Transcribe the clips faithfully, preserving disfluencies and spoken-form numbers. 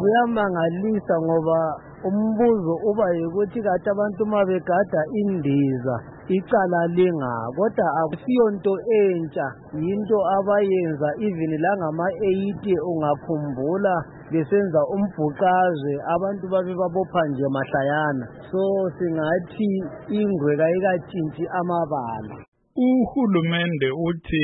Kuyamangalisa ngoba umbuzo uba yikuthi kathi abantu uma begada indiza icala linga, kodwa akusiyonto entsha, yinto abayenza even langama-eighty ungakhumbula besenza umbhuqazwe abantu babe babopha nje mahlayana. So singathi ingwe kayikatshintshi amabala. Uhulumende uthi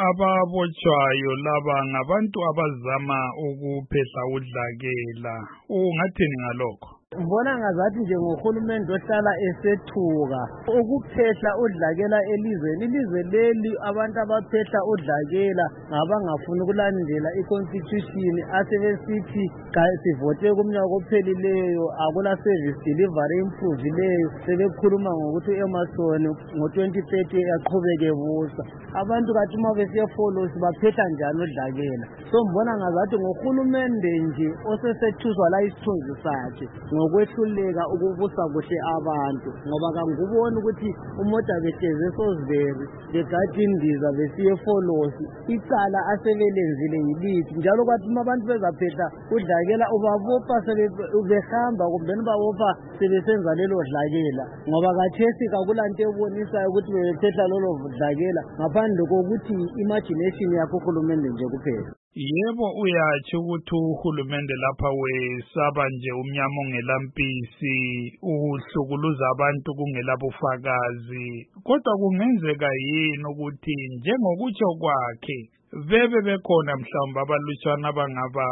ababotshwayo laba ngabantu abazama ukuphehla udlakela. Ungathini ngalokho? Ngibona ngazathi nje ngohulumende ohlala esethuka ukuphehla udlakela elizweni. Ilizwe leli abantu abaphehla udlakela ngabangafuni ukulandela i-constitution asebesithi sivote kumnyaka ophelileyo akula service delivery improvileyo, sebekhuluma ngokuthi u-Emerson ngo-twenty thirty aqhubeke busa. Abantu kathi uma besiyefolosi baphehla njani udlakela. So ngibona ngazathi ngohulumende nje osesethuswa la isithunzi sakhe ngokwehluleka ukubusa kuhle abantu, ngoba kanguboni ukuthi umoda behleze eSosbury begada indiza besiye efolosi icala asebelenzile yilithi. Njalo kwathi uma abantu bezaphehla udlakela ubabopha sebehamba kumbe ubabopha sebesenza lelo dlakela, ngoba kathesi kakulanto ebonisayo ukuthi bephehla lolo dlakela ngaphandle kokuthi imagination yakho uhulumende nje kuphela. Yebo, uyatsho ukuthi uhulumende lapha wesaba nje umnyama ongelampisi, uhlukuluza abantu kungelabufakazi. Kodwa kungenzeka yini ukuthi njengokutsho kwakhe bebe bekhona mhlawumbe abalutshwana abangaba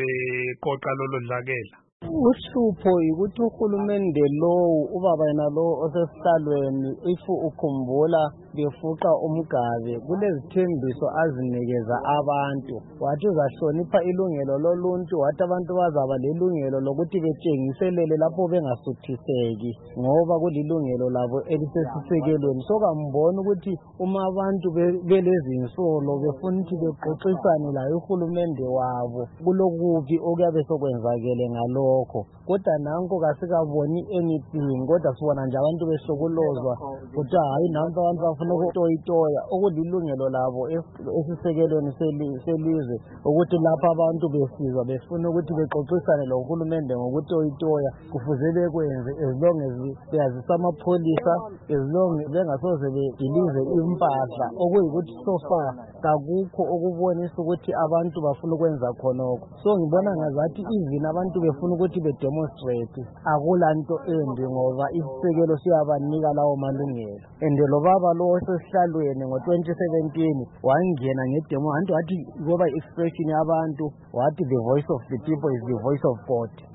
beqoqa lolo dlakela? Uhlupho yikuthi uhulumende lowu ubaba yena lowo osesihlalweni ifu ukhumbula befuqa umgabe kulezithembiso azinikeza abantu, wathi uzahlonipha ilungelo loluntu, wathi abantu bazaba lelungelo lokuthi betshengiselele lapho bengasuthiseki ngoba kulilungelo labo elisesisekelweni. So kambona ukuthi uma abantu belezinsolo befuna ukuthi bexoxisane laye uhulumende wabo kulokubi okuyabe sokwenzakele ngalokho, kodwa nanko kasikaboni anything. Kodwa sibona nje abantu behlukulozwa ukuthi hayi nanko abantu bafuna ukutoyitoya okulilungelo labo esisekelweni selizwe ukuthi lapha abantu besizwa befuna ukuthi bexoxisane lohulumende ngokutoyitoya kufuze bekwenze as long as beyazisa amapholisa, as long bengasoze bedilize impahla, okuyikuthi so far kakukho okubonisa ukuthi abantu bafuna ukwenza khonokho. So ngibona ngazathi even abantu befuna ukuthi bedemonstrate akulanto embi ngoba isisekelo siyabanika lawo malungelo. And lo baba lo osesihlalweni ngo-twenty seventeen wangena ngedemo anti wathi ngoba expression yabantu wathi the voice of the people is the voice of God.